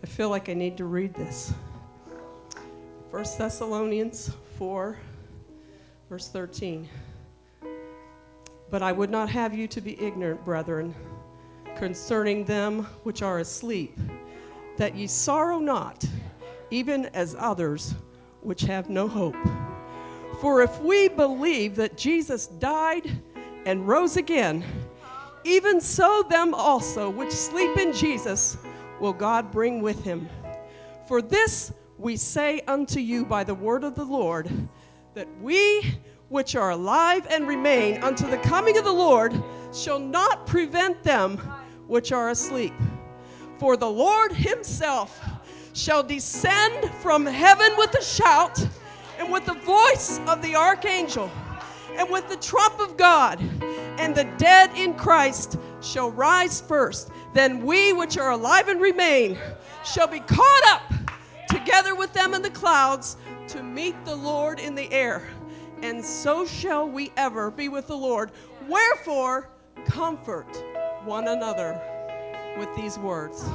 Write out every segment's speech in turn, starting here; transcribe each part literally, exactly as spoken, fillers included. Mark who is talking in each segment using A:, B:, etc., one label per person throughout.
A: I feel like I need to read this. First Thessalonians four, verse thirteen. But I would not have you to be ignorant, brethren, concerning them which are asleep, that ye sorrow not, even as others which have no hope. For if we believe that Jesus died and rose again, even so them also which sleep in Jesus will God bring with him. For this we say unto you by the word of the Lord, that we which are alive and remain unto the coming of the Lord shall not prevent them which are asleep. For the Lord himself shall descend from heaven with a shout, and with the voice of the archangel, and with the trump of God, and the dead in Christ shall rise first. Then we which are alive and remain shall be caught up together with them in the clouds to meet the Lord in the air. And so shall we ever be with the Lord. Wherefore, comfort one another with these words.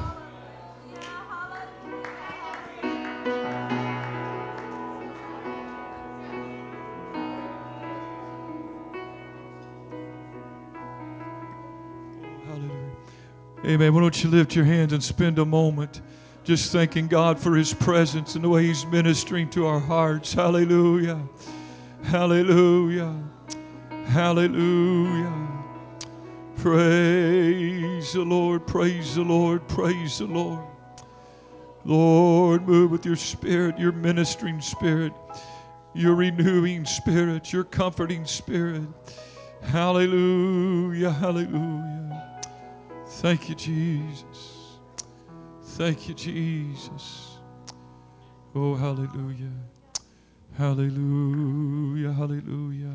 B: Amen. Why don't you lift your hands and spend a moment just thanking God for his presence and the way he's ministering to our hearts. Hallelujah. Hallelujah. Hallelujah. Praise the Lord. Praise the Lord. Praise the Lord. Lord, move with your spirit, your ministering spirit, your renewing spirit, your comforting spirit. Hallelujah. Hallelujah. Thank you, Jesus. Thank you, Jesus. Oh, hallelujah. Hallelujah. Hallelujah.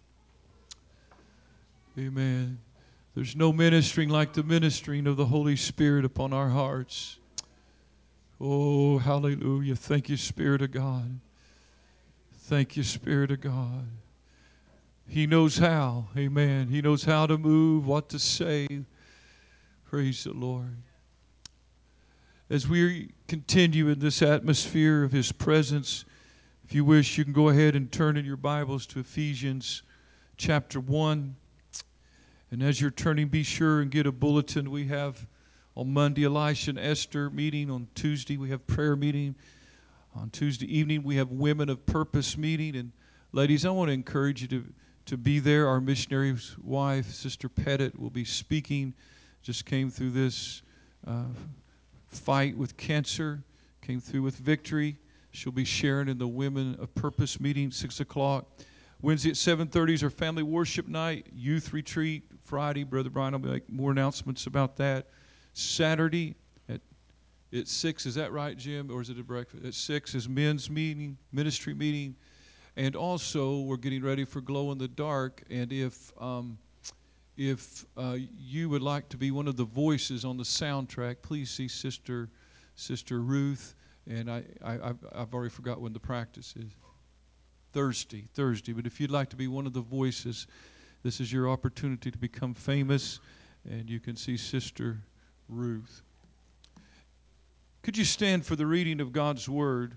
B: Amen. There's no ministering like the ministering of the Holy Spirit upon our hearts. Oh, hallelujah. Thank you, Spirit of God. Thank you, Spirit of God. He knows how. Amen. He knows how to move, what to say. Praise the Lord. As we continue in this atmosphere of his presence, if you wish, you can go ahead and turn in your Bibles to Ephesians chapter one. And as you're turning, be sure and get a bulletin. We have on Monday Elisha and Esther meeting. On Tuesday we have prayer meeting. On Tuesday evening we have Women of Purpose meeting. And ladies, I want to encourage you to, to be there. Our missionary's wife, Sister Pettit, will be speaking. Just came through this uh, fight with cancer, came through with victory. She'll be sharing in the Women of Purpose meeting, six o'clock. Wednesday at seven thirty is our family worship night, youth retreat. Friday, Brother Brian will make more announcements about that. Saturday at, at six, is that right, Jim? Or is it a breakfast? At six is men's meeting, ministry meeting. And also, we're getting ready for Glow in the Dark. And if... Um, If uh, you would like to be one of the voices on the soundtrack, please see Sister Sister Ruth. And I, I, I've, I've already forgot when the practice is. Thursday, Thursday. But if you'd like to be one of the voices, this is your opportunity to become famous. And you can see Sister Ruth. Could you stand for the reading of God's Word?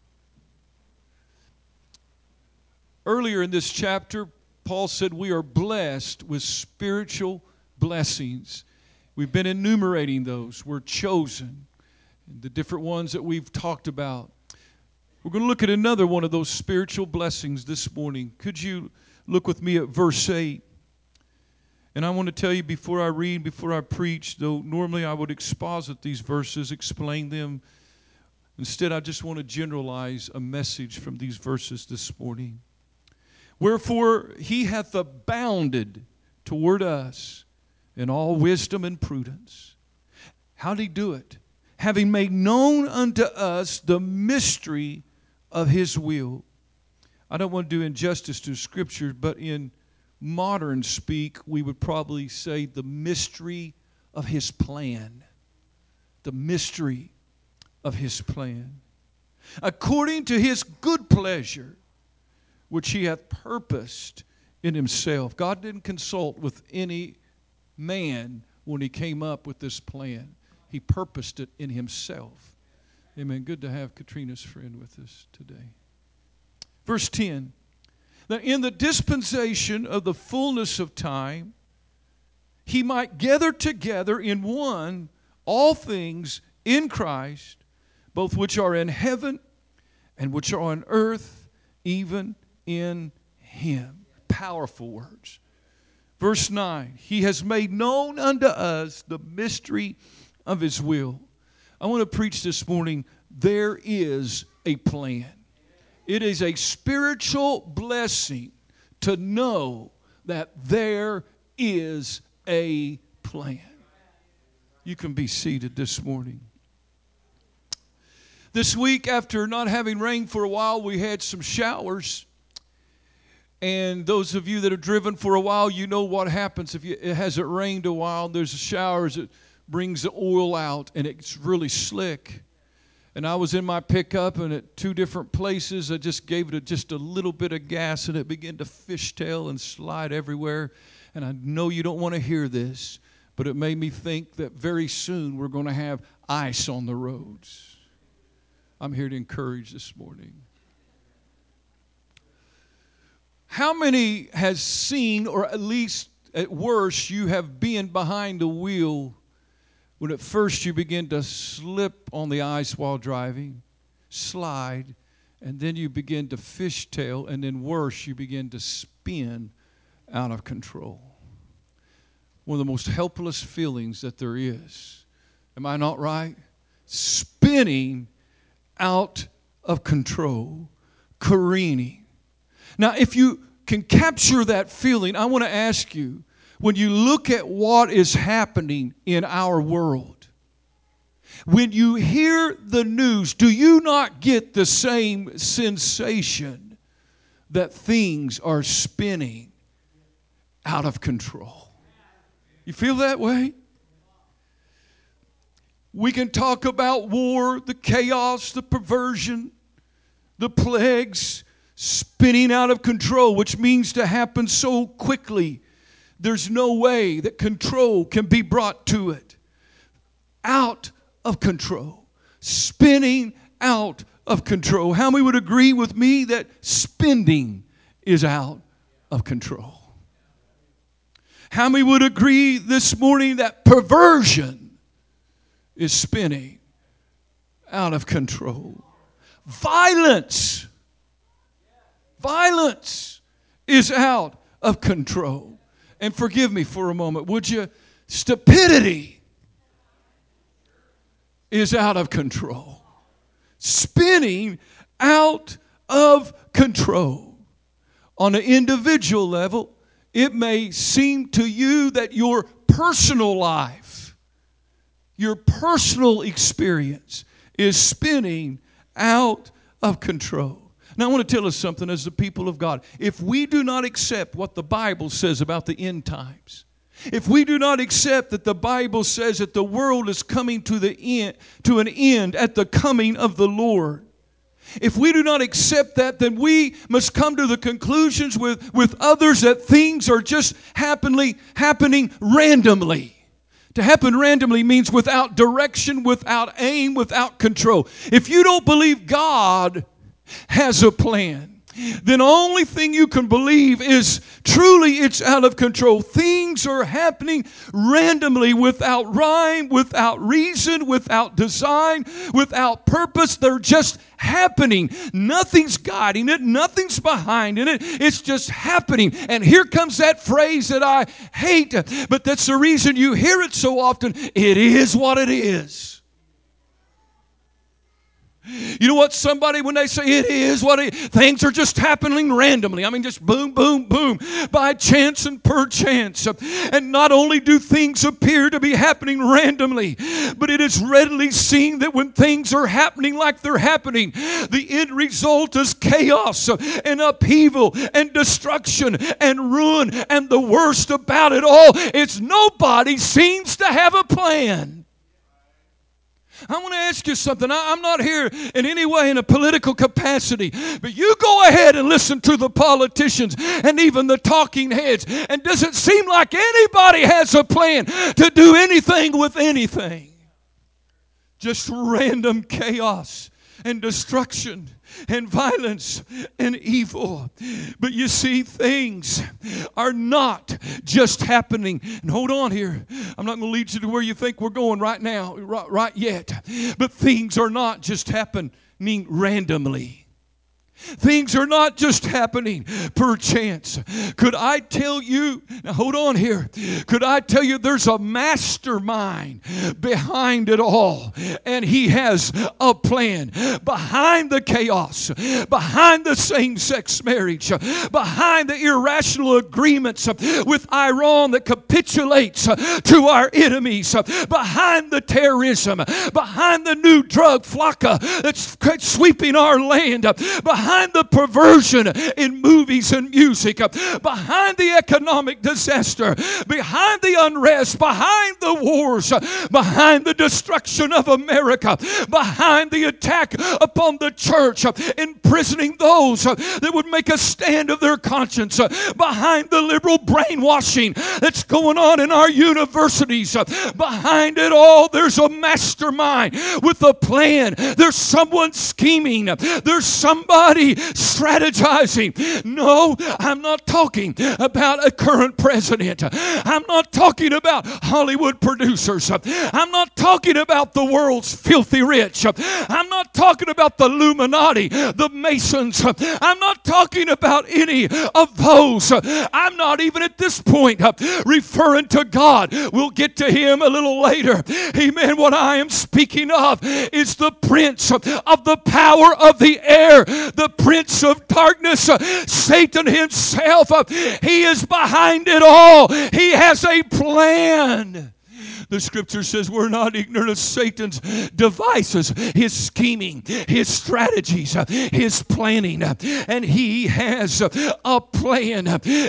B: Earlier in this chapter, Paul said we are blessed with spiritual blessings. We've been enumerating those. We're chosen. And the different ones that we've talked about. We're going to look at another one of those spiritual blessings this morning. Could you look with me at verse eight? And I want to tell you before I read, before I preach, though normally I would exposit these verses, explain them. Instead, I just want to generalize a message from these verses this morning. Wherefore he hath abounded toward us in all wisdom and prudence. How did he do it? Having made known unto us the mystery of his will. I don't want to do injustice to Scripture, but in modern speak, we would probably say the mystery of his plan. The mystery of his plan. According to his good pleasure, which he hath purposed in himself. God didn't consult with any man when he came up with this plan. He purposed it in himself. Amen. Good to have Katrina's friend with us today. Verse ten. That in the dispensation of the fullness of time, he might gather together in one all things in Christ, both which are in heaven and which are on earth, even in him. Powerful words. Verse nine. He has made known unto us the mystery of his will. I want to preach this morning, there is a plan. It is a spiritual blessing to know that there is a plan. You can be seated this morning. This week, after not having rain for a while, we had some showers. And those of you that have driven for a while, you know what happens if you, it hasn't rained a while. There's showers that brings the oil out, and it's really slick. And I was in my pickup, and at two different places, I just gave it a, just a little bit of gas, and it began to fishtail and slide everywhere. And I know you don't want to hear this, but it made me think that very soon we're going to have ice on the roads. I'm here to encourage this morning. How many has seen, or at least at worst, you have been behind the wheel when at first you begin to slip on the ice while driving, slide, and then you begin to fishtail, and then worse, you begin to spin out of control? One of the most helpless feelings that there is. Am I not right? Spinning out of control, careening. Now, if you can capture that feeling, I want to ask you, when you look at what is happening in our world, when you hear the news, do you not get the same sensation that things are spinning out of control? You feel that way? We can talk about war, the chaos, the perversion, the plagues, spinning out of control, which means to happen so quickly. There's no way that control can be brought to it. Out of control. Spinning out of control. How many would agree with me that spending is out of control? How many would agree this morning that perversion is spinning out of control? Violence. Violence is out of control. And forgive me for a moment, would you? Stupidity is out of control. Spinning out of control. On an individual level, it may seem to you that your personal life, your personal experience is spinning out of control. Now, I want to tell us something as the people of God. If we do not accept what the Bible says about the end times, if we do not accept that the Bible says that the world is coming to the end, to an end at the coming of the Lord, if we do not accept that, then we must come to the conclusions with, with others that things are just happening, happening randomly. To happen randomly means without direction, without aim, without control. If you don't believe God has a plan, then the only thing you can believe is truly it's out of control. Things are happening randomly, without rhyme, without reason, without design, without purpose. They're just happening. Nothing's guiding it. Nothing's behind in it. It's just happening. And here comes that phrase that I hate, but that's the reason you hear it so often. It is what it is. You know what? Somebody, when they say it is what it is, things are just happening randomly. I mean, just boom, boom, boom, by chance and perchance. And not only do things appear to be happening randomly, but it is readily seen that when things are happening like they're happening, the end result is chaos and upheaval and destruction and ruin. And the worst about it all is nobody seems to have a plan. I want to ask you something. I'm not here in any way in a political capacity, but you go ahead and listen to the politicians and even the talking heads. And does it seem like anybody has a plan to do anything with anything? just random chaos and destruction and violence and evil. But you see, things are not just happening. And hold on here. I'm not going to lead you to where you think we're going right now, right, right yet. But things are not just happening randomly. Things are not just happening per chance. Could I tell you, now hold on here, could I tell you there's a mastermind behind it all, and he has a plan behind the chaos, behind the same-sex marriage, behind the irrational agreements with Iran that capitulates to our enemies, behind the terrorism, behind the new drug flocka that's sweeping our land, behind Behind the perversion in movies and music, behind the economic disaster, behind the unrest, behind the wars, behind the destruction of America, behind the attack upon the church, imprisoning those that would make a stand of their conscience, behind the liberal brainwashing that's going on in our universities, behind it all there's a mastermind with a plan. There's someone scheming. There's somebody strategizing. No, I'm not talking about a current president. I'm not talking about Hollywood producers. I'm not talking about the world's filthy rich. I'm not talking about the Illuminati, the Masons. I'm not talking about any of those. I'm not even at this point referring to God. We'll get to him a little later. Amen. What I am speaking of is the prince of the power of the air, the prince of darkness, Satan himself. He is behind it all. He has a plan. The scripture says we're not ignorant of Satan's devices, his scheming, his strategies, his planning. And he has a plan.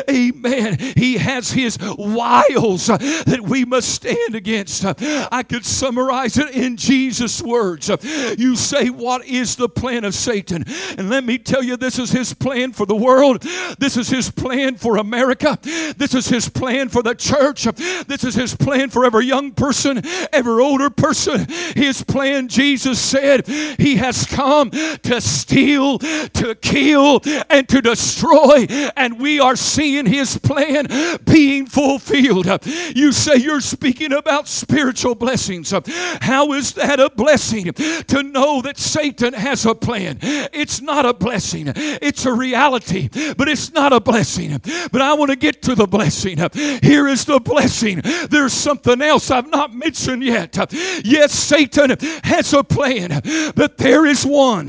B: Amen. He has his wiles that we must stand against. I could summarize it in Jesus' words. You say, what is the plan of Satan? And let me tell you, this is his plan for the world. This is his plan for America. This is his plan for the church. This is his plan for every young person, every older person. His plan, Jesus said, he has come to steal, to kill, and to destroy. And we are seeing his plan being fulfilled. You say you're speaking about spiritual blessings. How is that a blessing? To know that Satan has a plan. It's not a blessing. It's a reality, but it's not a blessing. But I want to get to the blessing. Here is the blessing. There's something else I've not mentioned yet. Yes, Satan has a plan, but there is one.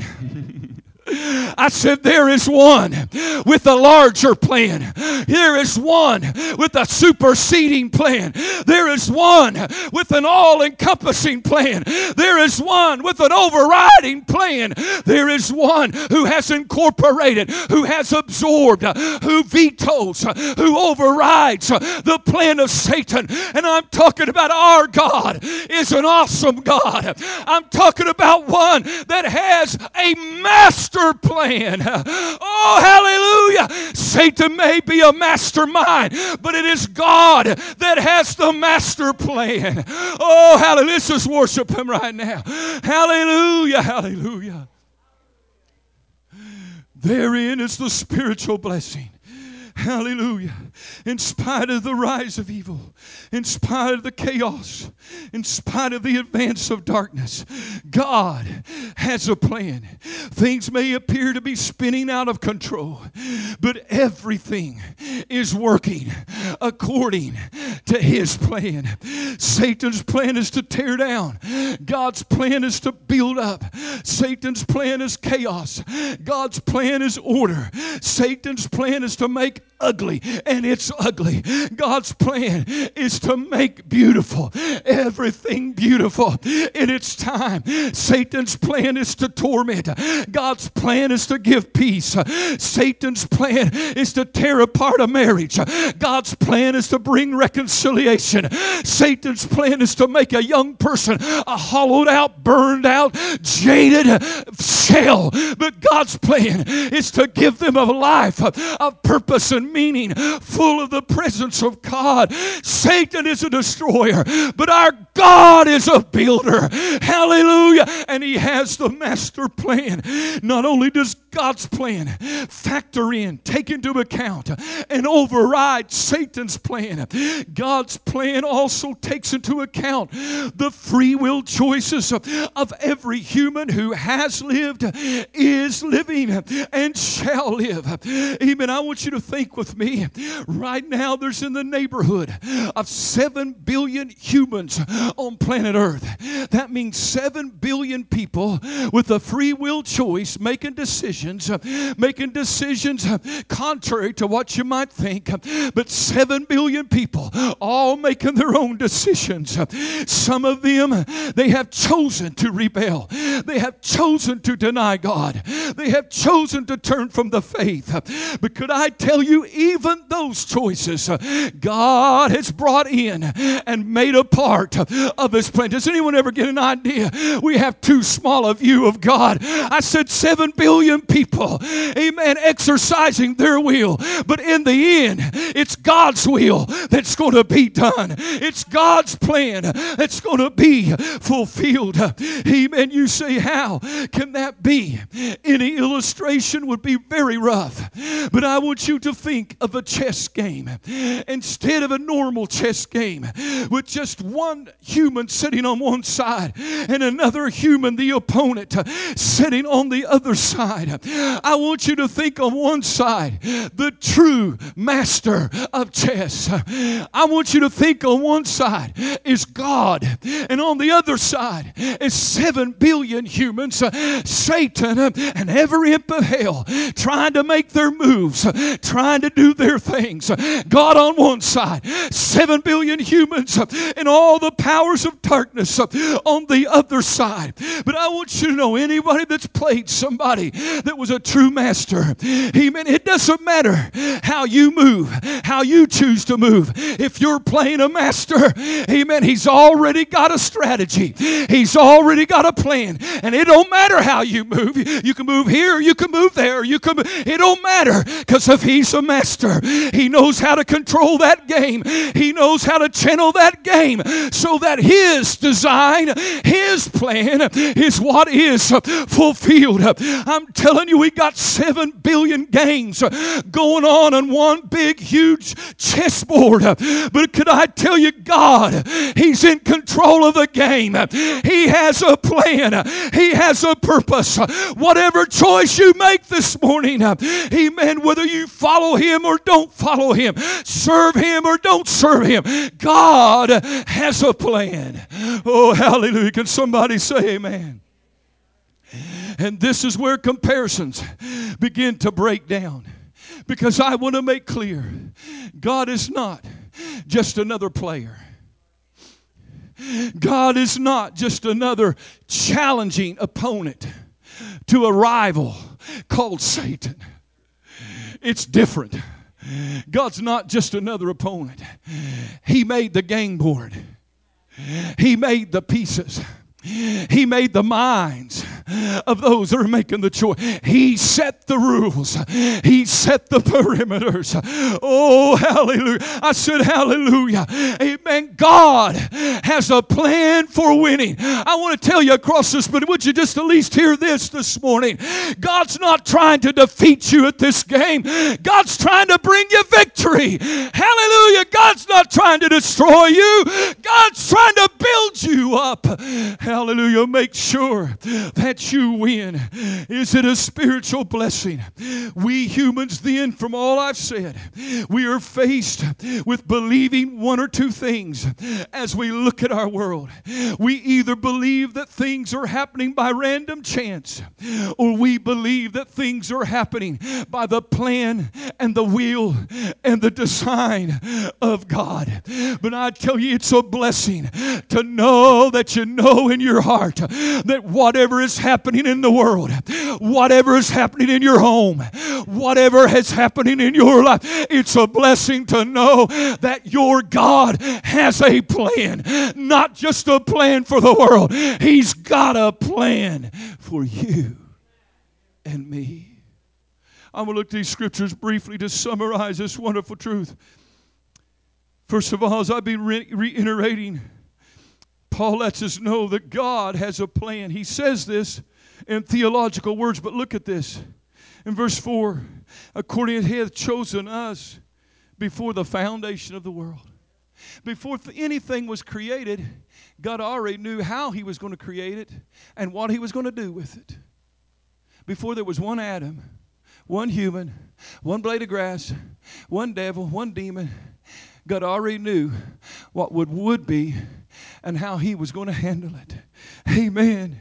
B: I said there is one with a larger plan. There is one with a superseding plan. There is one with an all-encompassing plan. There is one with an overriding plan. There is one who has incorporated, who has absorbed, who vetoes, who overrides the plan of Satan. And I'm talking about our God is an awesome God. I'm talking about one that has a master plan. Oh, hallelujah. Satan may be a mastermind, but it is God that has the master plan. Oh, hallelujah. Let's just worship him right now. Hallelujah. Hallelujah. Therein is the spiritual blessing. Hallelujah. In spite of the rise of evil, in spite of the chaos, in spite of the advance of darkness, God has a plan. Things may appear to be spinning out of control, but everything is working according to his plan. Satan's plan is to tear down. God's plan is to build up. Satan's plan is chaos. God's plan is order. Satan's plan is to make ugly, and it's ugly. God's plan is to make beautiful. Everything beautiful in its time. Satan's plan is to torment. God's plan is to give peace. Satan's plan is to tear apart a marriage. God's plan is to bring reconciliation. Satan's plan is to make a young person a hollowed out, burned out, jaded shell. But God's plan is to give them a life of purpose and meaning, full of the presence of God. Satan is a destroyer, but our God is a builder. Hallelujah. And He has the master plan. Not only does God's plan factor in, take into account, and override Satan's plan, God's plan also takes into account the free will choices of, of every human who has lived, is living, and shall live. Amen. I want you to think with me. Right now, there's in the neighborhood of seven billion humans on planet Earth. That means seven billion people with a free will choice making decisions, making decisions contrary to what you might think. But seven billion people all making their own decisions. Some of them, they have chosen to rebel. They have chosen to deny God. They have chosen to turn from the faith. But could I tell you, even those choices, God has brought in and made a part of His plan. Does anyone ever get an idea? We have too small a view of God. I said seven billion people, amen, exercising their will. But in the end, it's God's will that's going to be done. It's God's plan that's going to be fulfilled. Amen. You say, how can that be? Any illustration would be very rough. But I want you to think of a chess game. Instead of a normal chess game with just one human sitting on one side and another human, the opponent, sitting on the other side. I want you to think on one side, the true master of chess. I want you to think on one side is God, and on the other side is seven billion humans, Satan, and every imp of hell trying to make their moves, trying to do their things. God on one side, seven billion humans, and all the powers of darkness on the other side. But I want you to know, anybody that's played somebody that was a true master, amen, it doesn't matter how you move, how you choose to move. If you're playing a master, amen, he's already got a strategy. He's already got a plan. And it don't matter how you move. You can move here, you can move there, you can move. It don't matter, because if he's a master, he knows how to control that game. He knows how to channel that game so that his design, his plan is what is fulfilled. I'm telling you, we got seven billion games going on on one big, huge chessboard. But could I tell you, God, He's in control of the game. He has a plan. He has a purpose. Whatever choice you make this morning, amen, whether you follow Him or don't follow Him, serve Him or don't serve Him, God has a plan. Oh, hallelujah. Can somebody say amen? And this is where comparisons begin to break down. Because I want to make clear, God is not just another player. God is not just another challenging opponent to a rival called Satan. It's different. God's not just another opponent. He made the game board. He made the pieces. He made the minds of those that are making the choice. He set the rules. He set the perimeters. Oh, hallelujah. I said hallelujah. Amen. God has a plan for winning. I want to tell you across this, but would you just at least hear this this morning? God's not trying to defeat you at this game. God's trying to bring you victory. Hallelujah. God's not trying to destroy you. God's trying to build you up. Hallelujah. Make sure that you win. Is it a spiritual blessing? We humans then, from all I've said, we are faced with believing one or two things as we look at our world. We either believe that things are happening by random chance, or we believe that things are happening by the plan and the will and the design of God. But I tell you, it's a blessing to know that you know in your heart that whatever is happening in the world, whatever is happening in your home, whatever is happening in your life, it's a blessing to know that your God has a plan. Not just a plan for the world. He's got a plan for you and me. I'm going to look at these scriptures briefly to summarize this wonderful truth. First of all, as I've been re- reiterating, Paul lets us know that God has a plan. He says this in theological words, but look at this. In verse four, according as He hath chosen us before the foundation of the world. Before anything was created, God already knew how He was going to create it and what He was going to do with it. Before there was one Adam, one human, one blade of grass, one devil, one demon, God already knew what would, would be and how He was going to handle it. Amen.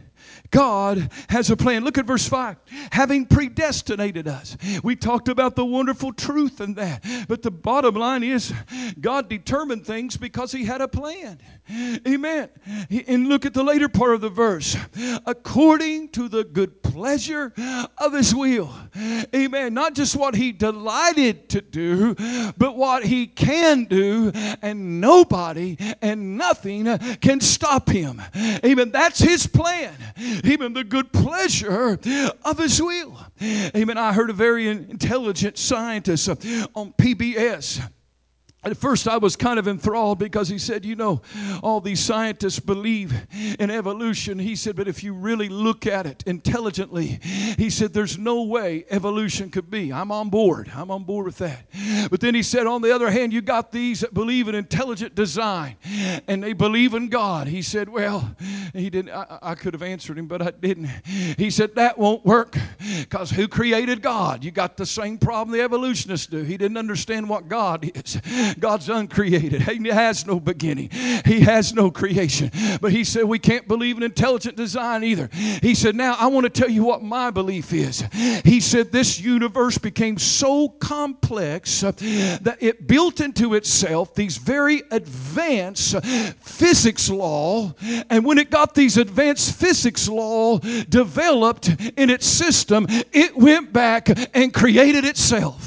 B: God has a plan. Look at verse five. Having predestinated us. We talked about the wonderful truth in that. But the bottom line is God determined things because He had a plan. Amen. And look at the later part of the verse. According to the good pleasure of His will. Amen. Not just what He delighted to do, but what He can do, and nobody and nothing can stop Him. Amen. That's His plan. Even the good pleasure of His will. Amen. I heard a very intelligent scientist on P B S. At first I was kind of enthralled because he said, you know, all these scientists believe in evolution. He said, but if you really look at it intelligently, he said, there's no way evolution could be. I'm on board. I'm on board with that. But then he said, on the other hand, you got these that believe in intelligent design and they believe in God. He said, well, he didn't. I, I could have answered him, but I didn't. He said, that won't work because who created God? You got the same problem the evolutionists do. He didn't understand what God is. God's uncreated. He has no beginning. He has no creation. But he said we can't believe in intelligent design either. He said, now I want to tell you what my belief is. He said this universe became so complex that it built into itself these very advanced physics law. And when it got these advanced physics law developed in its system, it went back and created itself.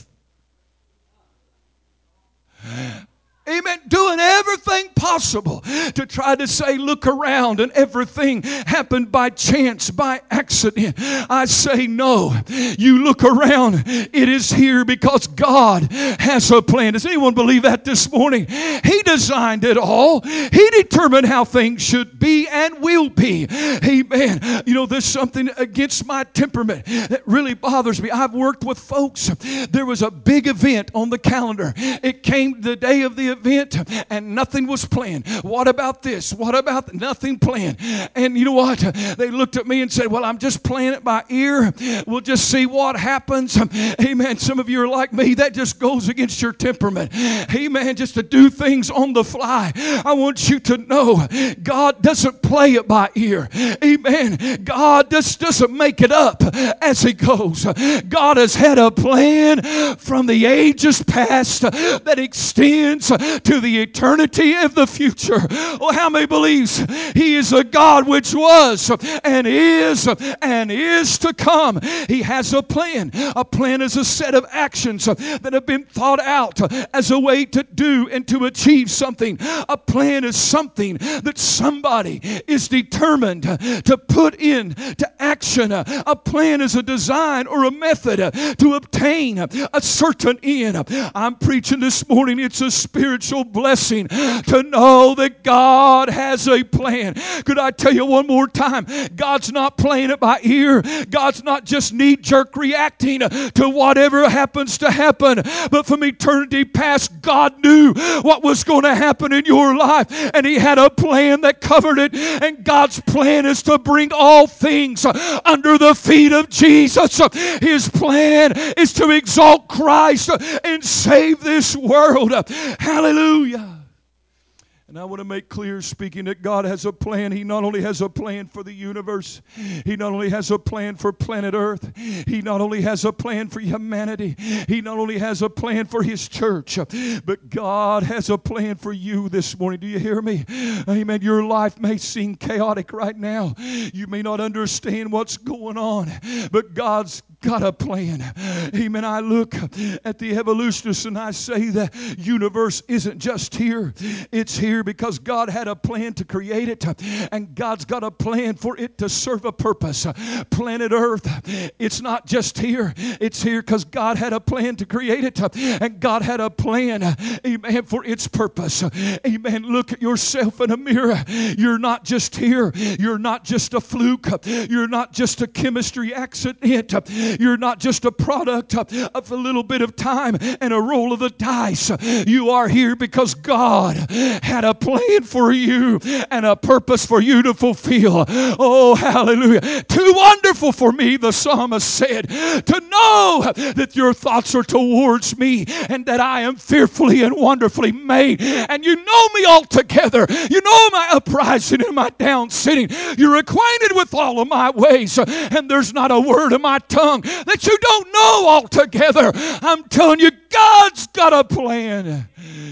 B: Amen. Doing everything possible to try to say, look around and everything happened by chance, by accident. I say no. You look around, it is here because God has a plan. Does anyone believe that this morning? He designed it all. He determined how things should be and will be. Amen. You know, there's something against my temperament that really bothers me. I've worked with folks. There was a big event on the calendar. It came the day of the event and nothing was planned. What about this? What about th- nothing planned? And you know what? They looked at me and said, well, I'm just playing it by ear. We'll just see what happens. Amen. Some of you are like me. That just goes against your temperament. Amen. Just to do things on the fly. I want you to know God doesn't play it by ear. Amen. God just doesn't make it up as He goes. God has had a plan from the ages past that extends to the eternity of the future. Oh, how many believes He is a God which was and is and is to come? He has a plan. A plan is a set of actions that have been thought out as a way to do and to achieve something. A plan is something that somebody is determined to put into action. A plan is a design or a method to obtain a certain end. I'm preaching this morning. It's a spiritual blessing to know that God has a plan. Could I tell you one more time? God's not playing it by ear. God's not just knee-jerk reacting to whatever happens to happen. But from eternity past, God knew what was going to happen in your life, and He had a plan that covered it. And God's plan is to bring all things under the feet of Jesus. His plan is to exalt Christ and save this world. Hallelujah. And I want to make clear, speaking, that God has a plan. He not only has a plan for the universe, He not only has a plan for planet Earth, He not only has a plan for humanity, He not only has a plan for His church, but God has a plan for you this morning. Do you hear me? Amen. Your life may seem chaotic right now. You may not understand what's going on, but God's got a plan. Amen. I look at the evolutionists and I say the universe isn't just here. It's here because God had a plan to create it, and God's got a plan for it to serve a purpose. Planet Earth, it's not just here. It's here because God had a plan to create it, and God had a plan, amen, for its purpose. Amen. Look at yourself in a mirror. You're not just here. You're not just a fluke. You're not just a chemistry accident. You're not just a product of a little bit of time and a roll of the dice. You are here because God had a plan for you and a purpose for you to fulfill. Oh, hallelujah. Too wonderful for me, the psalmist said, to know that your thoughts are towards me and that I am fearfully and wonderfully made. And you know me altogether. You know my uprising and my down sitting. You're acquainted with all of my ways, and there's not a word of my tongue that you don't know altogether. I'm telling you, God's got a plan.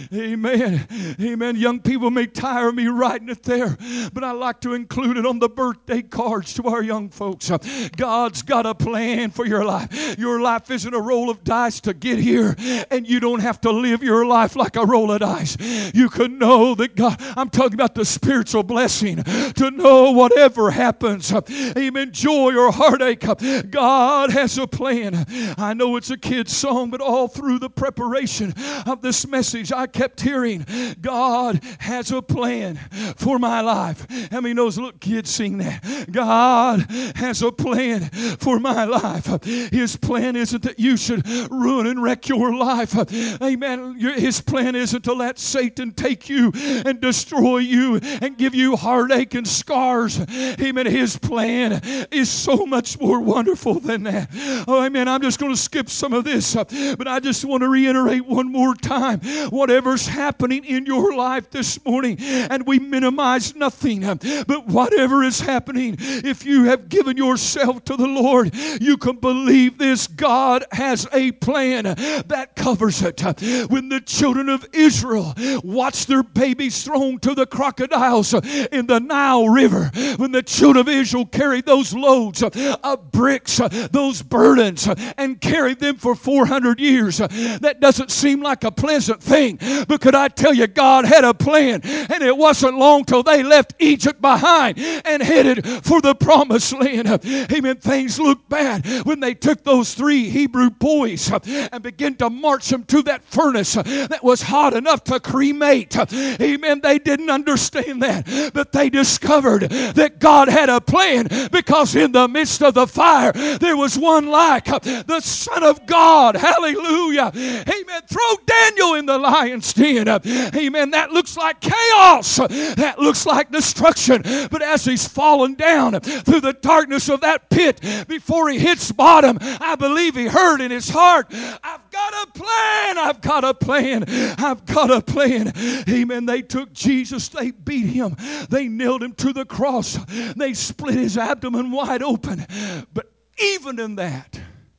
B: Amen. Amen. Young people may tire of me writing it there, but I like to include it on the birthday cards to our young folks. God's got a plan for your life. Your life isn't a roll of dice to get here, and you don't have to live your life like a roll of dice. You can know that God, I'm talking about the spiritual blessing, to know whatever happens, amen, joy or heartache, God has a plan. I know it's a kid's song, but all through the preparation of this message, I kept hearing, God has a plan for my life. How many knows, look, kids sing that. God has a plan for my life. His plan isn't that you should ruin and wreck your life. Amen. His plan isn't to let Satan take you and destroy you and give you heartache and scars. Amen. His plan is so much more wonderful than that. Oh, amen. I'm just going to skip some of this, but I just want to reiterate one more time. Whatever's happening in your life this morning, and we minimize nothing, but whatever is happening, if you have given yourself to the Lord, you can believe this. God has a plan that covers it. When the children of Israel watched their babies thrown to the crocodiles in the Nile River, when the children of Israel carried those loads of bricks, those burdens, and carried them for four hundred years, that doesn't seem like a pleasant thing. But could I tell you, God had a plan, and it wasn't long till they left Egypt behind and headed for the promised land. Amen. Things looked bad when they took those three Hebrew boys and began to march them to that furnace that was hot enough to cremate. Amen. They didn't understand that, but they discovered that God had a plan, because in the midst of the fire there was one like the Son of God. Hallelujah. Amen. Throw Daniel in the lion's den. Amen. That looks like chaos. That looks like destruction. But as he's fallen down through the darkness of that pit, before he hits bottom, I believe he heard in his heart, I've got a plan. I've got a plan. I've got a plan. Amen. They took Jesus. They beat him. They nailed him to the cross. They split his abdomen wide open. But even in that,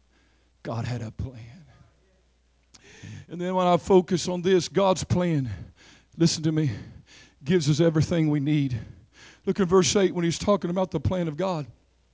B: God had a plan. And then when I focus on this, God's plan, listen to me, gives us everything we need. Look at verse eight when he's talking about the plan of God.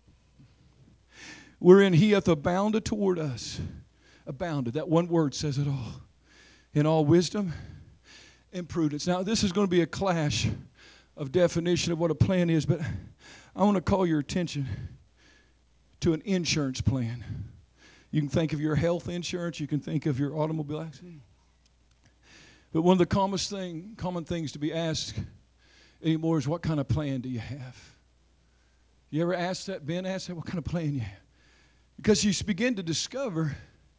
B: Wherein he hath abounded toward us. Abounded. That one word says it all. In all wisdom and prudence. Now, this is going to be a clash of definition of what a plan is, but I want to call your attention to an insurance plan. You can think of your health insurance. You can think of your automobile accident. But one of the commonest thing, common things to be asked anymore is, what kind of plan do you have? You ever asked that? Ben asked that, what kind of plan you have? Because you begin to discover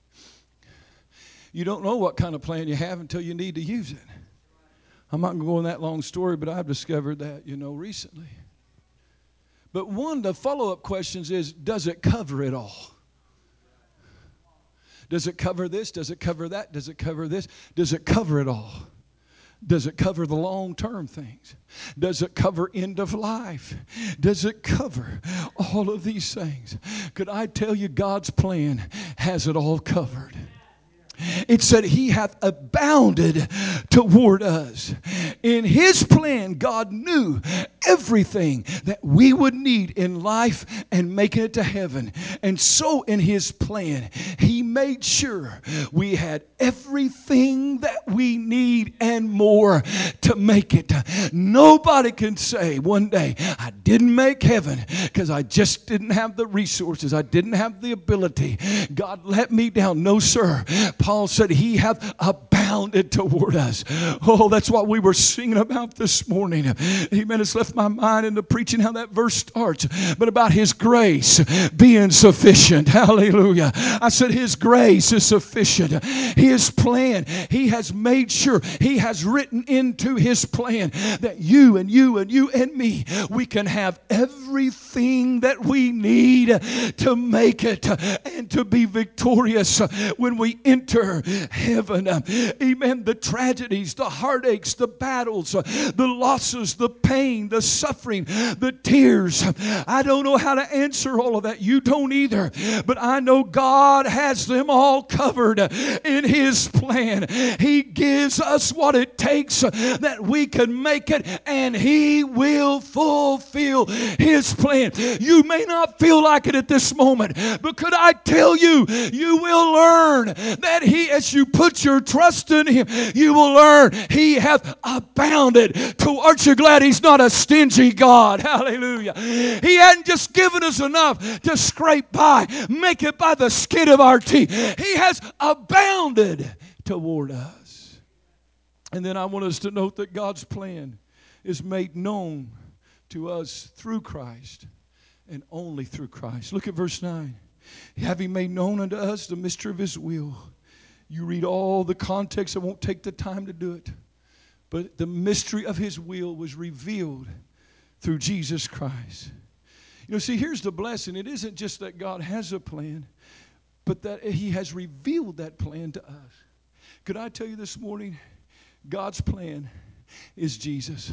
B: you don't know what kind of plan you have until you need to use it. I'm not going to go in that long story, but I've discovered that, you know, recently. But one of the follow-up questions is, does it cover it all? Does it cover this? Does it cover that? Does it cover this? Does it cover it all? Does it cover the long-term things? Does it cover end of life? Does it cover all of these things? Could I tell you, God's plan has it all covered?
C: It said he hath abounded toward us. In his plan, God knew everything that we would need in life and making it to heaven. And so in his plan, he made sure we had everything that we need and more to make it. Nobody can say one day, I didn't make heaven because I just didn't have the resources. I didn't have the ability. God let me down. No, sir. Paul said he hath abounded toward us. Oh, that's what we were singing about this morning. Amen. It's left my mind in the preaching how that verse starts, but about his grace being sufficient. Hallelujah. I said his grace is sufficient. His plan, he has made sure, he has written into his plan that you and you and you and me, we can have everything that we need to make it and to be victorious when we enter heaven. Amen. The tragedies, the heartaches, the battles, the losses, the pain, the suffering, the tears. I don't know how to answer all of that. You don't either. But I know God has them all covered in his plan. He gives us what it takes that we can make it, and he will fulfill his plan. You may not feel like it at this moment, but could I tell you, you will learn that he, as you put your trust in him, you will learn he hath abounded. To, aren't you glad he's not a stingy God? Hallelujah. He hadn't just given us enough to scrape by, make it by the skin of our teeth. He has abounded toward us. And then I want us to note that God's plan is made known to us through Christ and only through Christ. Look at verse nine. Having made known unto us the mystery of his will. You read all the context. I won't take the time to do it. But the mystery of his will was revealed through Jesus Christ. You know, see, here's the blessing. It isn't just that God has a plan, but that he has revealed that plan to us. Could I tell you this morning, God's plan is Jesus.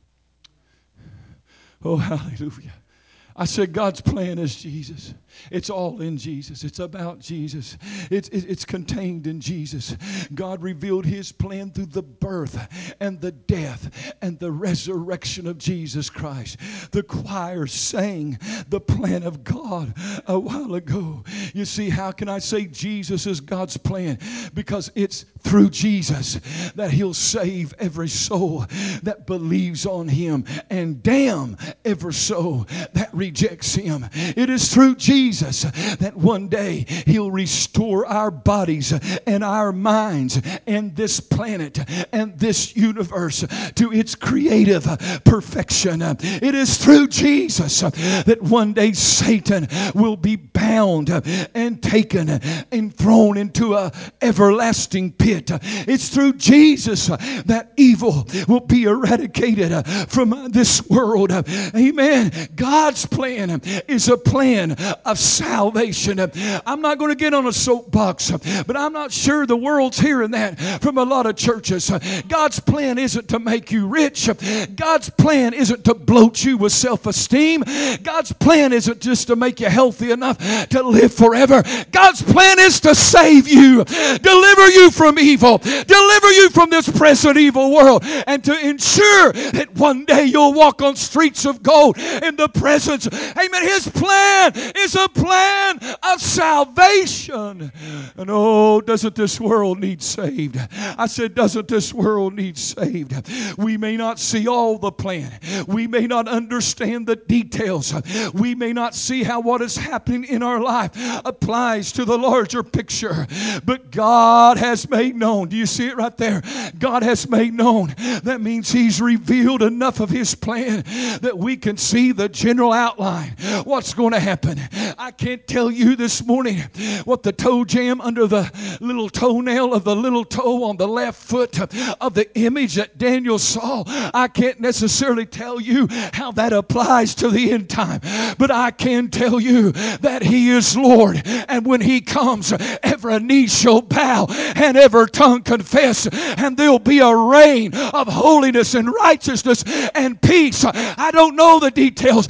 C: Oh, hallelujah. I said God's plan is Jesus. It's all in Jesus. It's about Jesus. It's, it's contained in Jesus. God revealed his plan through the birth and the death and the resurrection of Jesus Christ. The choir sang the plan of God a while ago. You see, how can I say Jesus is God's plan? Because it's through Jesus that he'll save every soul that believes on him and damn every soul that rejects him. It is through Jesus that one day he'll restore our bodies and our minds and this planet and this universe to its creative perfection. It is through Jesus that one day Satan will be bound and taken and thrown into an everlasting pit. It's through Jesus that evil will be eradicated from this world. Amen. God's plan is a plan of salvation. I'm not going to get on a soapbox, but I'm not sure the world's hearing that from a lot of churches. God's plan isn't to make you rich. God's plan isn't to bloat you with self-esteem. God's plan isn't just to make you healthy enough to live forever. God's plan is to save you, deliver you from evil, deliver you from this present evil world, and to ensure that one day you'll walk on streets of gold in the presence. Amen. His plan is a plan of salvation. And oh, doesn't this world need saved? I said, doesn't this world need saved? We may not see all the plan. We may not understand the details. We may not see how what is happening in our life applies to the larger picture. But God has made known. Do you see it right there? God has made known. That means he's revealed enough of his plan that we can see the general outline. What's going to happen? I can't tell you this morning what the toe jam under the little toenail of the little toe on the left foot of the image that Daniel saw. I can't necessarily tell you how that applies to the end time, but I can tell you that he is Lord, and when he comes, every knee shall bow and every tongue confess, and there'll be a reign of holiness and righteousness and peace. I don't know the details, but he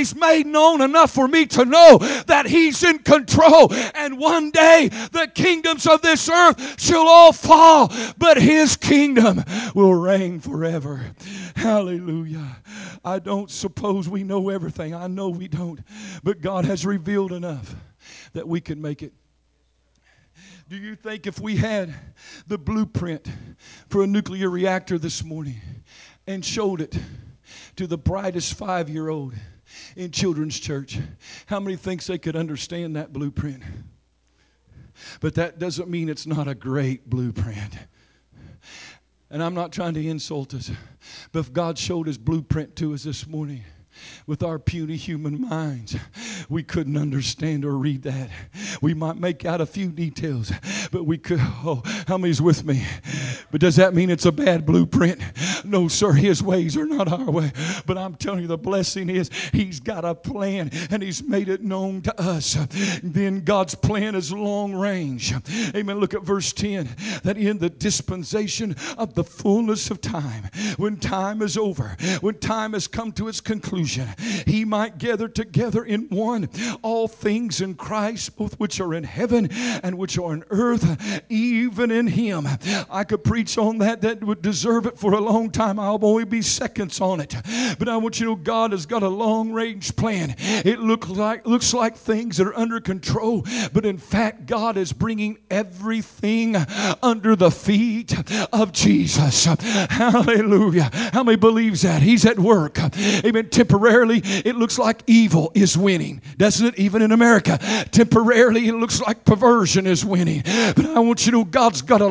C: He's made known enough for me to know that He's in control. And one day the kingdoms of this earth shall all fall, but His kingdom will reign forever. Hallelujah. I don't suppose we know everything. I know we don't. But God has revealed enough that we can make it. Do you think if we had the blueprint for a nuclear reactor this morning and showed it to the brightest five-year-old in children's church, how many thinks they could understand that blueprint? But that doesn't mean it's not a great blueprint. And I'm not trying to insult us, but if God showed His blueprint to us this morning, with our puny human minds, we couldn't understand or read that. We might make out a few details, but we could. Oh, how many's with me? But does that mean it's a bad blueprint? No, sir. His ways are not our way. But I'm telling you, the blessing is He's got a plan and He's made it known to us. Then God's plan is long range. Amen. Look at verse ten. That in the dispensation of the fullness of time, when time is over, when time has come to its conclusion, He might gather together in one all things in Christ, both which are in heaven and which are on earth, even in Him. I could preach on that. That would deserve it for a long time. I'll only be seconds on it. But I want you to know God has got a long-range plan. It looks like, looks like things that are under control, but in fact, God is bringing everything under the feet of Jesus. Hallelujah. How many believes that? He's at work. Amen. Temporarily, it looks like evil is winning. Doesn't it? Even in America. Temporarily, it looks like perversion is winning. But I want you to know God's got a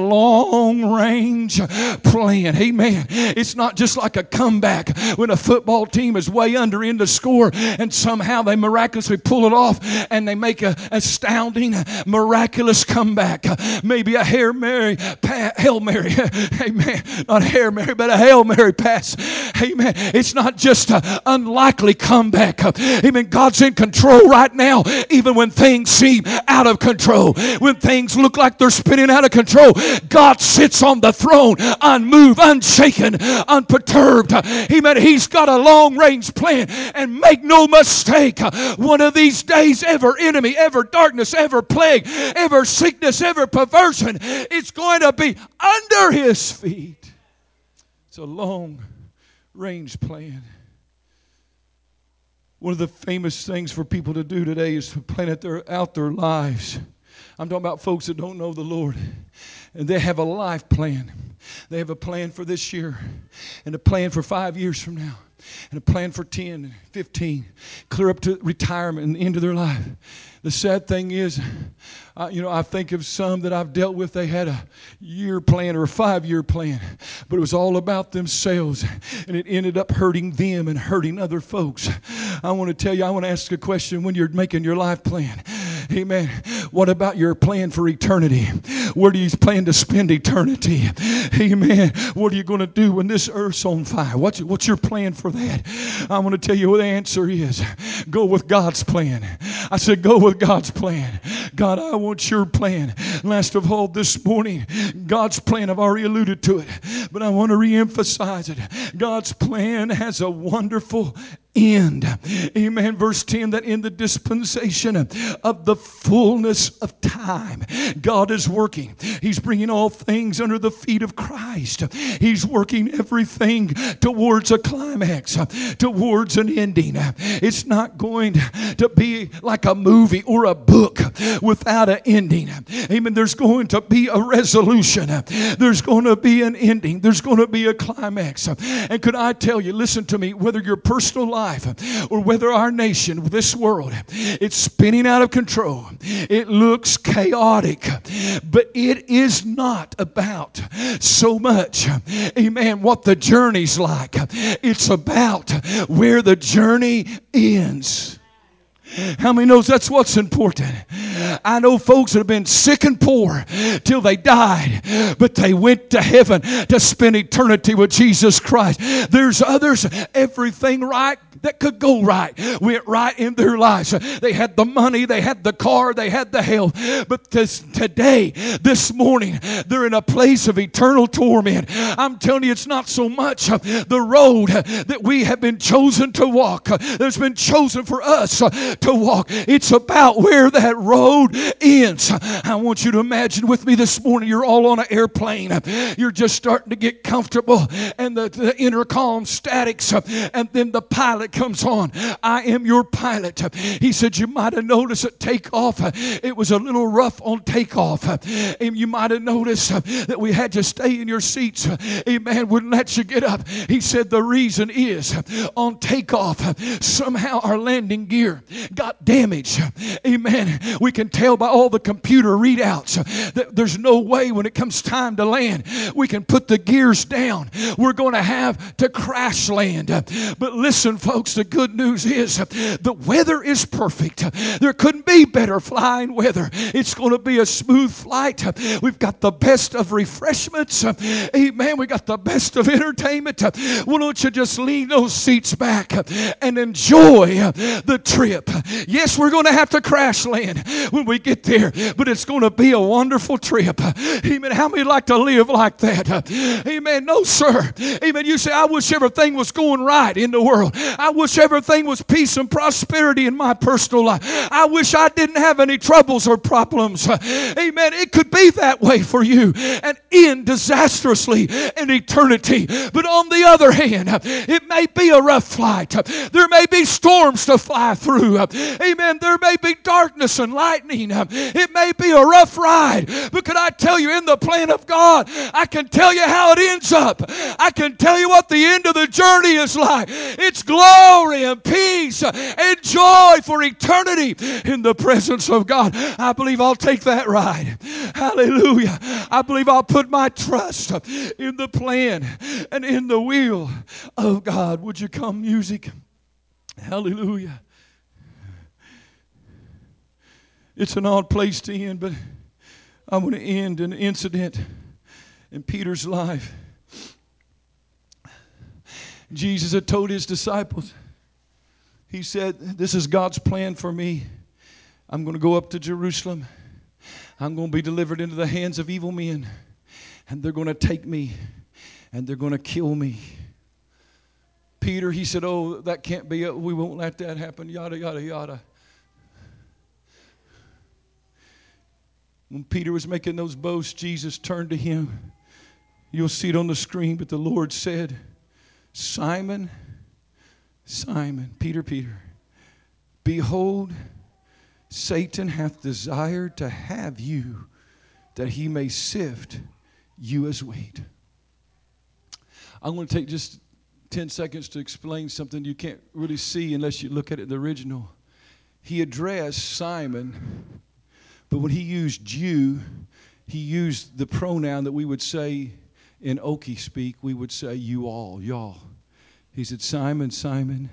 C: long-range plan. Amen. It's not just like a comeback when a football team is way under in the score and somehow they miraculously pull it off and they make an astounding, miraculous comeback. Maybe a Hail Mary, pa- Hail Mary. Amen. Not a Hail Mary, but a Hail Mary pass. Amen. It's not just an unlikely comeback. Amen. God's in control right now, even when things seem out of control. When things look like they're spinning out of control, God sits on the throne, unmoved, unshaken, unperturbed. Amen. He's got a long-range plan. And make no mistake, one of these days, every enemy, every darkness, every plague, every sickness, every perversion, it's going to be under His feet. It's a long-range plan. One of the famous things for people to do today is to plan out their, out their lives. I'm talking about folks that don't know the Lord. And they have a life plan. They have a plan for this year and a plan for five years from now and a plan for ten and fifteen, clear up to retirement and the end of their life. The sad thing is, uh, you know, I think of some that I've dealt with, they had a year plan or a five-year plan, but it was all about themselves, and it ended up hurting them and hurting other folks. I want to tell you, I want to ask a question when you're making your life plan. Amen. What about your plan for eternity? Where do you plan to spend eternity? Amen. What are you going to do when this earth's on fire? What's, what's your plan for that? I want to tell you what the answer is. Go with God's plan. I said, go with God's plan. God, I want your plan. Last of all, this morning, God's plan, I've already alluded to it, but I want to reemphasize it. God's plan has a wonderful end. Amen. Verse ten, that in the dispensation of the fullness of time, God is working. He's bringing all things under the feet of Christ. He's working everything towards a climax, towards an ending. It's not going to be like a movie or a book without an ending. Amen. There's going to be a resolution. There's going to be an ending. There's going to be a climax. And could I tell you, listen to me, whether your personal life or whether our nation, this world, it's spinning out of control. It looks chaotic, but it is not about so much, amen, what the journey's like. It's about where the journey ends. How many knows that's what's important? I know folks that have been sick and poor till they died, but they went to heaven to spend eternity with Jesus Christ. There's others, everything right that could go right went right in their lives. They had the money, they had the car, they had the health. But this, today, this morning, they're in a place of eternal torment. I'm telling you, it's not so much the road that we have been chosen to walk, that's been chosen for us to walk. It's about where that road ends. I want you to imagine with me this morning, you're all on an airplane. You're just starting to get comfortable, and the, the intercom statics, and then the pilot comes on. I am your pilot. He said, you might have noticed at takeoff, it was a little rough on takeoff. And you might have noticed that we had to stay in your seats. Amen. Wouldn't let you get up. He said the reason is on takeoff, somehow our landing gear got damaged. Amen. We can tell by all the computer readouts that there's no way when it comes time to land, we can put the gears down. We're going to have to crash land. But listen, folks, the good news is the weather is perfect. There couldn't be better flying weather. It's going to be a smooth flight. We've got the best of refreshments. Amen. We got the best of entertainment. Why don't you just lean those seats back and enjoy the trip? Yes, we're going to have to crash land when we get there, but it's going to be a wonderful trip. Amen. How many like to live like that? Amen. No, sir. Amen. You say, I wish everything was going right in the world. I wish everything was peace and prosperity in my personal life. I wish I didn't have any troubles or problems. Amen. It could be that way for you and end disastrously in eternity. But on the other hand, it may be a rough flight. There may be storms to fly through. Amen. There may be darkness and lightning. It may be a rough ride. But can I tell you, in the plan of God, I can tell you how it ends up. I can tell you what the end of the journey is like. It's glory and peace and joy for eternity in the presence of God. I believe I'll take that ride. Hallelujah. I believe I'll put my trust in the plan and in the will of God. Would you come, music? Hallelujah. It's an odd place to end, but I want to end an incident in Peter's life. Jesus had told his disciples, he said, this is God's plan for me. I'm going to go up to Jerusalem. I'm going to be delivered into the hands of evil men. And they're going to take me. And they're going to kill me. Peter, he said, oh, that can't be it. We won't let that happen. Yada, yada, yada. When Peter was making those boasts, Jesus turned to him. You'll see it on the screen, but the Lord said, Simon, Simon, Peter, Peter, behold, Satan hath desired to have you, that he may sift you as wheat. I'm going to take just ten seconds to explain something you can't really see unless you look at it in the original. He addressed Simon, but when he used you, he used the pronoun that we would say in Okie speak, we would say you all, y'all. He said, Simon, Simon,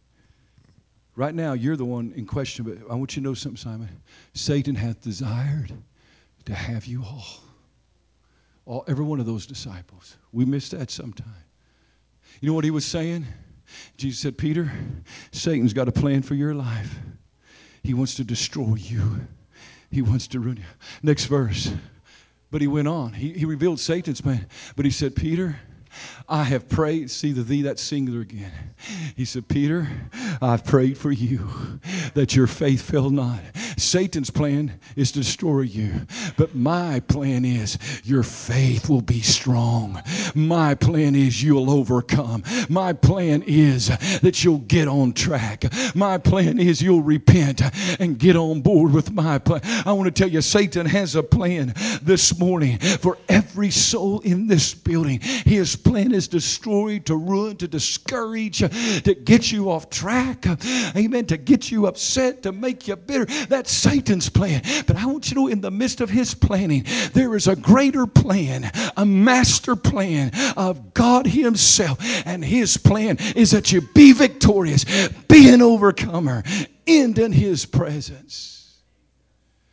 C: right now you're the one in question, but I want you to know something, Simon. Satan hath desired to have you all. All, every one of those disciples. We miss that sometime. You know what he was saying? Jesus said, Peter, Satan's got a plan for your life. He wants to destroy you. He wants to ruin you. Next verse. But he went on. He, he revealed Satan's plan. But he said, Peter, I have prayed. See the thee, that's singular again. He said, Peter, I've prayed for you that your faith fail not. Satan's plan is to destroy you. But my plan is your faith will be strong. My plan is you'll overcome. My plan is that you'll get on track. My plan is you'll repent and get on board with my plan. I want to tell you, Satan has a plan this morning for every soul in this building. His plan is destroy, to ruin, to discourage, to get you off track. Amen. To get you upset, to make you bitter. That's Satan's plan. But I want you to know, in the midst of his planning, there is a greater plan, a master plan of God himself. And his plan is that you be victorious, be an overcomer, end in his presence.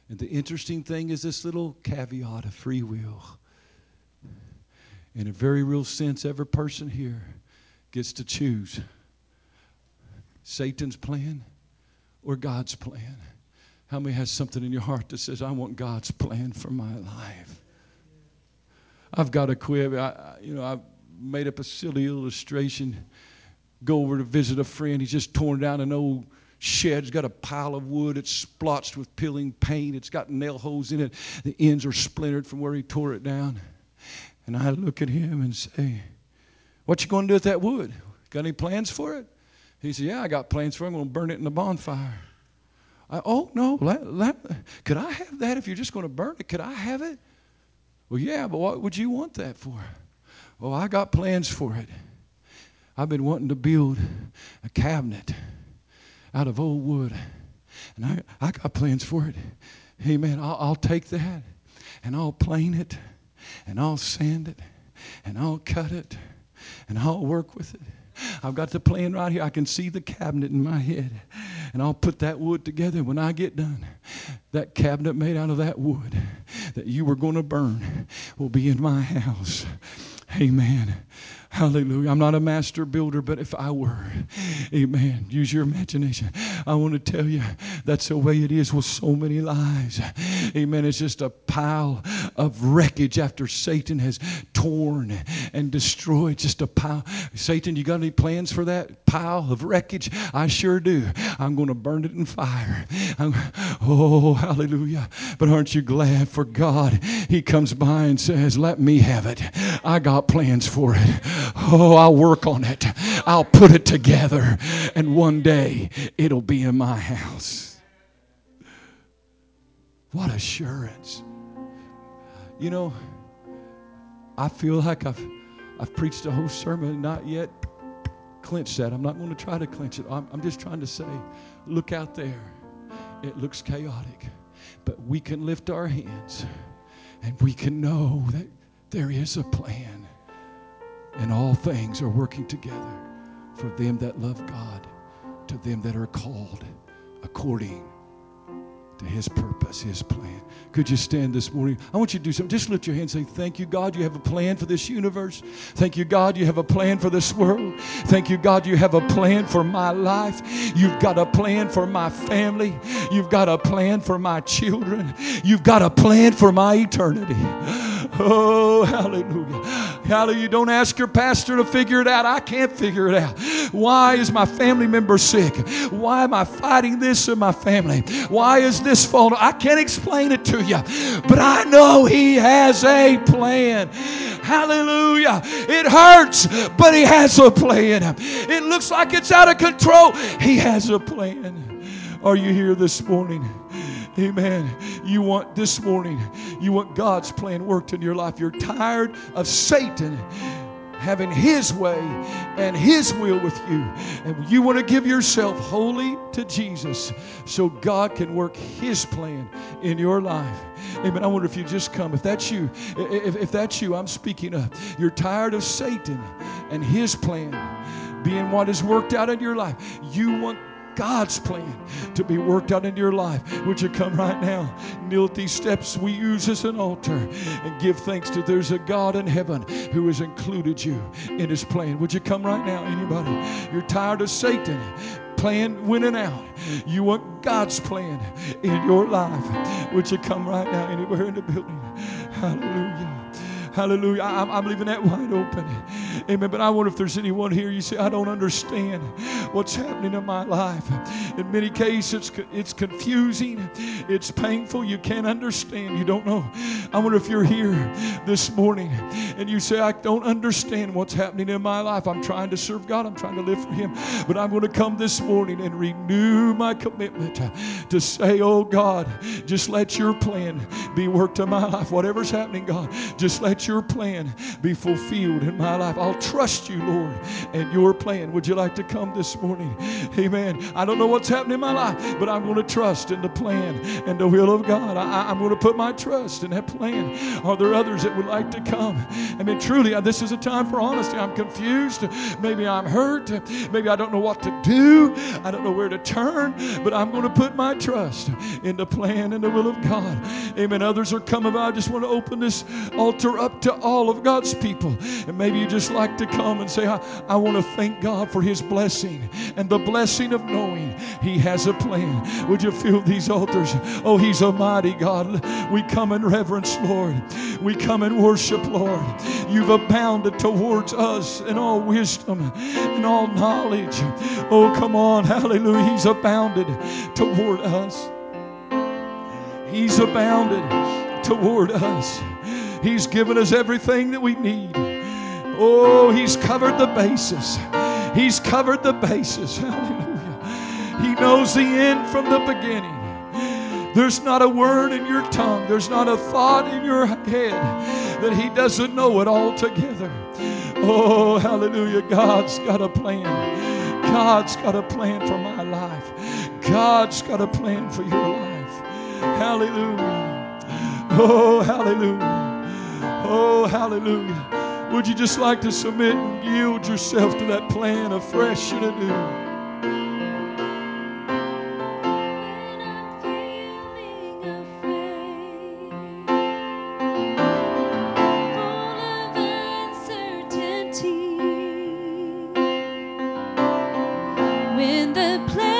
C: And the interesting thing is this little caveat of free will. In a very real sense, every person here gets to choose Satan's plan or God's plan. How many has something in your heart that says, I want God's plan for my life? I've got to quit. I, you know, I've made up a silly illustration. Go over to visit a friend. He's just torn down an old shed. He's got a pile of wood. It's splotched with peeling paint. It's got nail holes in it. The ends are splintered from where he tore it down. And I look at him and say, what you going to do with that wood? Got any plans for it? He said, yeah, I got plans for it. I'm going to burn it in the bonfire. I, oh, no. Let, let, could I have that if you're just going to burn it? Could I have it? Well, yeah, but what would you want that for? Oh, I got plans for it. I've been wanting to build a cabinet out of old wood. And I, I got plans for it. Hey, man, I'll, I'll take that and I'll plane it and I'll sand it and I'll cut it and I'll work with it. I've got the plan right here. I can see the cabinet in my head. And I'll put that wood together. When I get done, that cabinet made out of that wood that you were going to burn will be in my house. Amen. Hallelujah. I'm not a master builder, but if I were, amen, use your imagination. I want to tell you, that's the way it is with so many lives. Amen. It's just a pile of wreckage after Satan has torn and destroyed. Just a pile. Satan, you got any plans for that pile of wreckage? I sure do. I'm going to burn it in fire. I'm, oh, hallelujah. But aren't you glad for God? He comes by and says, let me have it. I got plans for it. Oh, I'll work on it. I'll put it together. And one day, it'll be in my house. What assurance. You know, I feel like I've, I've preached a whole sermon and not yet clinched that. I'm not going to try to clinch it. I'm, I'm just trying to say, look out there. It looks chaotic. But we can lift our hands and we can know that there is a plan. And all things are working together for them that love God, to them that are called according to His purpose, His plan. Could you stand this morning? I want you to do something. Just lift your hand and say, thank you, God, you have a plan for this universe. Thank you, God, you have a plan for this world. Thank you, God, you have a plan for my life. You've got a plan for my family. You've got a plan for my children. You've got a plan for my eternity. Oh, hallelujah. Hallelujah. Don't ask your pastor to figure it out. I can't figure it out. Why is my family member sick? Why am I fighting this in my family? Why is this falling? I can't explain it to you, but I know He has a plan. Hallelujah. It hurts, but He has a plan. It looks like it's out of control. He has a plan. Are you here this morning? Amen. You want this morning, you want God's plan worked in your life. You're tired of Satan having his way and his will with you. And you want to give yourself wholly to Jesus so God can work His plan in your life. Amen. I wonder if you just come. If that's you, if, if that's you, I'm speaking up. You're tired of Satan and his plan being what is worked out in your life. You want God's plan to be worked out in your life. Would you come right now? Kneel at these steps we use as an altar and give thanks to there's a God in heaven who has included you in His plan. Would you come right now? Anybody? You're tired of Satan plan winning out. You want God's plan in your life. Would you come right now? Anywhere in the building? Hallelujah. Hallelujah. I'm, I'm leaving that wide open. Amen. But I wonder if there's anyone here, you say, I don't understand what's happening in my life. In many cases, it's, it's confusing. It's painful. You can't understand. You don't know. I wonder if you're here this morning and you say, I don't understand what's happening in my life. I'm trying to serve God. I'm trying to live for Him. But I'm going to come this morning and renew my commitment to say, oh God, just let your plan be worked in my life. Whatever's happening, God, just let your plan be fulfilled in my life. I'll trust you, Lord, and your plan. Would you like to come this morning? Amen. I don't know what's happening in my life, but I'm going to trust in the plan and the will of God. I, I'm going to put my trust in that plan. Are there others that would like to come? I mean, truly, this is a time for honesty. I'm confused. Maybe I'm hurt. Maybe I don't know what to do. I don't know where to turn, but I'm going to put my trust in the plan and the will of God. Amen. Others are coming by. I just want to open this altar up to all of God's people. And maybe you just like to come and say, I, I want to thank God for His blessing and the blessing of knowing He has a plan. Would you fill these altars? Oh, He's a mighty God. We come in reverence, Lord. We come in worship, Lord. You've abounded towards us in all wisdom and all knowledge. Oh, come on. Hallelujah. He's abounded toward us. He's abounded toward us. He's given us everything that we need. Oh, He's covered the bases. He's covered the bases. Hallelujah. He knows the end from the beginning. There's not a word in your tongue. There's not a thought in your head that He doesn't know it all together. Oh, hallelujah. God's got a plan. God's got a plan for my life. God's got a plan for your life. Hallelujah. Oh, hallelujah. Oh, hallelujah. Would you just like to submit and yield yourself to that plan afresh and anew?
D: When the plan